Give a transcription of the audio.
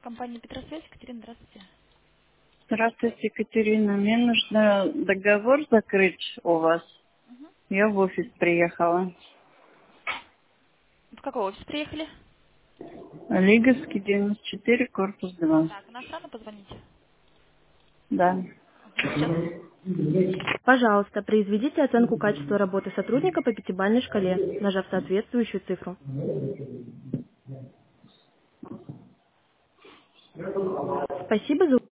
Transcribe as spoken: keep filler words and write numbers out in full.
Компания Петросвязь, Екатерина, здравствуйте. Здравствуйте, Екатерина. Мне нужно договор закрыть у вас. Я в офис приехала. В какой офис приехали? Лиговский, девяносто четыре, корпус два. Так, иностранно позвоните. Да. Ага, сейчас. Пожалуйста, произведите оценку качества работы сотрудника по пятибалльной шкале, нажав соответствующую цифру. Спасибо за